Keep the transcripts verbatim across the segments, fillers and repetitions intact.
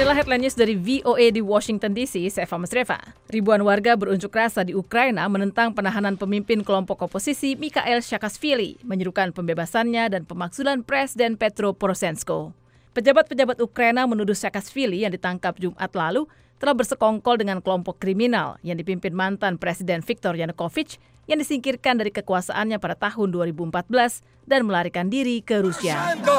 Inilah headline news dari V O A di Washington D C, saya Fama Sreva. Ribuan warga berunjuk rasa di Ukraina menentang penahanan pemimpin kelompok oposisi Mikhail Saakashvili, menyerukan pembebasannya dan pemakzulan Presiden Petro Poroshenko. Pejabat-pejabat Ukraina menuduh Saakashvili yang ditangkap Jumat lalu telah bersekongkol dengan kelompok kriminal yang dipimpin mantan Presiden Viktor Yanukovych yang disingkirkan dari kekuasaannya pada tahun dua ribu empat belas dan melarikan diri ke Rusia.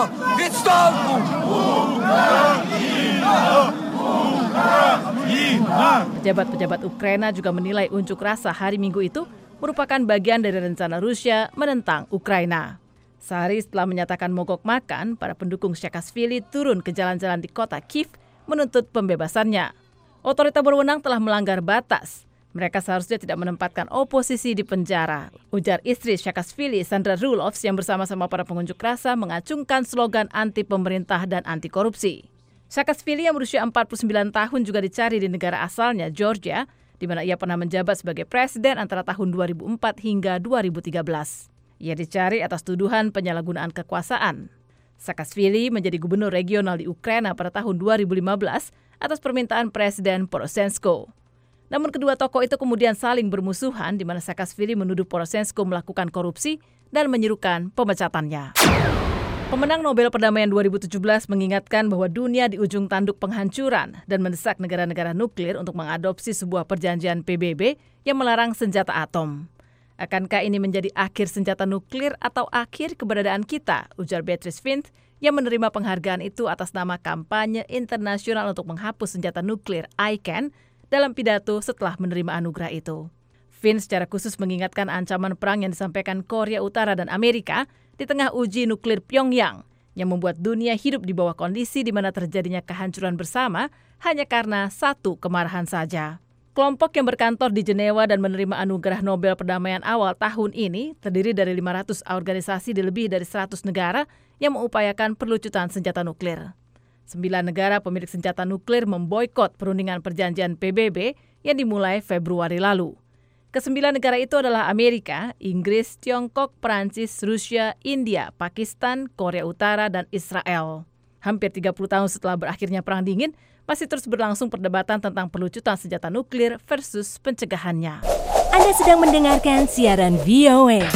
Pejabat-pejabat Ukraina juga menilai unjuk rasa hari Minggu itu merupakan bagian dari rencana Rusia menentang Ukraina. Sehari setelah menyatakan mogok makan, para pendukung Saakashvili turun ke jalan-jalan di kota Kiev menuntut pembebasannya. Otorita berwenang telah melanggar batas. Mereka seharusnya tidak menempatkan oposisi di penjara, ujar istri Saakashvili, Sandra Rulofs, yang bersama-sama para pengunjuk rasa mengacungkan slogan anti pemerintah dan anti korupsi. Saakashvili yang berusia empat puluh sembilan tahun juga dicari di negara asalnya, Georgia, di mana ia pernah menjabat sebagai presiden antara tahun dua ribu empat hingga dua ribu tiga belas. Ia dicari atas tuduhan penyalahgunaan kekuasaan. Saakashvili menjadi gubernur regional di Ukraina pada tahun dua ribu lima belas atas permintaan Presiden Poroshenko. Namun kedua tokoh itu kemudian saling bermusuhan, di mana Saakashvili menuduh Poroshenko melakukan korupsi dan menyerukan pemecatannya. Pemenang Nobel Perdamaian dua ribu tujuh belas mengingatkan bahwa dunia di ujung tanduk penghancuran dan mendesak negara-negara nuklir untuk mengadopsi sebuah perjanjian P B B yang melarang senjata atom. Akankah ini menjadi akhir senjata nuklir atau akhir keberadaan kita, ujar Beatrice Fint yang menerima penghargaan itu atas nama kampanye internasional untuk menghapus senjata nuklir I C A N dalam pidato setelah menerima anugerah itu. Finn secara khusus mengingatkan ancaman perang yang disampaikan Korea Utara dan Amerika di tengah uji nuklir Pyongyang yang membuat dunia hidup di bawah kondisi di mana terjadinya kehancuran bersama hanya karena satu kemarahan saja. Kelompok yang berkantor di Jenewa dan menerima anugerah Nobel Perdamaian awal tahun ini terdiri dari lima ratus organisasi di lebih dari seratus negara yang mengupayakan perlucutan senjata nuklir. Sembilan negara pemilik senjata nuklir memboikot perundingan perjanjian P B B yang dimulai Februari lalu. Kesembilan negara itu adalah Amerika, Inggris, Tiongkok, Perancis, Rusia, India, Pakistan, Korea Utara, dan Israel. Hampir tiga puluh tahun setelah berakhirnya Perang Dingin, masih terus berlangsung perdebatan tentang pelucutan senjata nuklir versus pencegahannya. Anda sedang mendengarkan siaran V O A.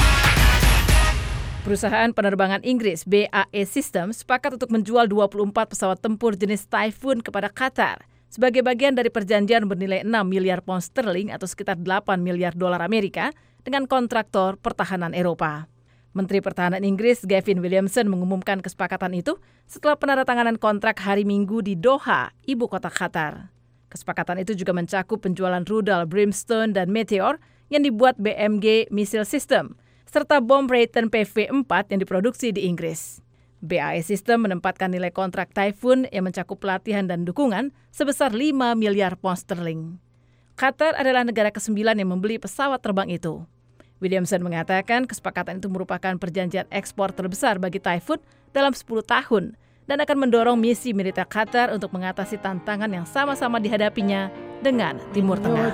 Perusahaan penerbangan Inggris B A E Systems sepakat untuk menjual dua puluh empat pesawat tempur jenis Typhoon kepada Qatar sebagai bagian dari perjanjian bernilai enam miliar pound sterling atau sekitar delapan miliar dolar Amerika dengan kontraktor pertahanan Eropa. Menteri Pertahanan Inggris Gavin Williamson mengumumkan kesepakatan itu setelah penandatanganan kontrak hari Minggu di Doha, ibu kota Qatar. Kesepakatan itu juga mencakup penjualan rudal Brimstone dan Meteor yang dibuat B M G Missile System, serta bom Raytheon P V empat yang diproduksi di Inggris. B A E System menempatkan nilai kontrak Typhoon yang mencakup pelatihan dan dukungan sebesar lima miliar pound sterling. Qatar adalah negara kesembilan yang membeli pesawat terbang itu. Williamson mengatakan kesepakatan itu merupakan perjanjian ekspor terbesar bagi Typhoon dalam sepuluh tahun dan akan mendorong misi militer Qatar untuk mengatasi tantangan yang sama-sama dihadapinya dengan Timur Tengah.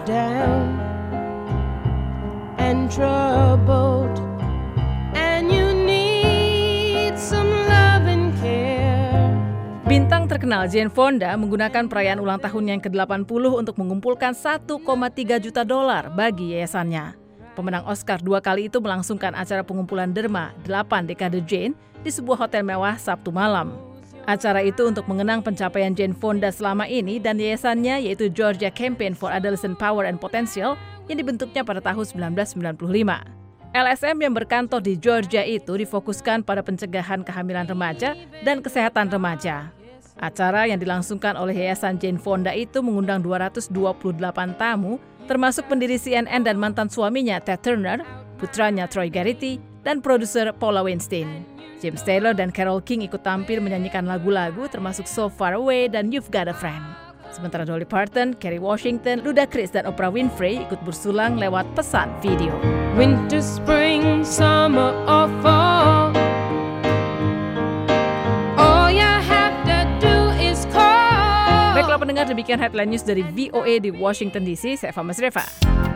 And troubled, and you need some love and care. Bintang terkenal Jane Fonda menggunakan perayaan ulang tahun yang ke delapan puluh untuk mengumpulkan satu koma tiga juta dolar bagi yayasannya. Pemenang Oscar dua kali itu melangsungkan acara pengumpulan derma delapan dekade Jane di sebuah hotel mewah Sabtu malam. Acara itu untuk mengenang pencapaian Jane Fonda selama ini dan yayasannya yaitu Georgia Campaign for Adolescent Power and Potential yang dibentuknya pada tahun sembilan belas sembilan puluh lima. L S M yang berkantor di Georgia itu difokuskan pada pencegahan kehamilan remaja dan kesehatan remaja. Acara yang dilangsungkan oleh Yayasan Jane Fonda itu mengundang dua ratus dua puluh delapan tamu, termasuk pendiri C N N dan mantan suaminya Ted Turner, putranya Troy Garrity, dan produser Paula Weinstein. James Taylor dan Carole King ikut tampil menyanyikan lagu-lagu termasuk So Far Away dan You've Got a Friend. Sementara Dolly Parton, Kerry Washington, Ludacris, dan Oprah Winfrey ikut bersulang lewat pesan video. Winter, spring, summer, or fall, all you have to do is call. Baiklah pendengar, demikian headline news dari V O A di Washington D C. Saya Fama Sreva.